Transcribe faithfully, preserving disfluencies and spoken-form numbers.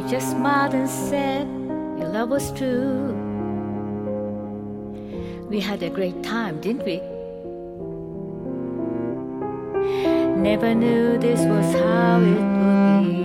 just smiled and said your love was true. We had a great time, didn't we? Never knew this was how it would be.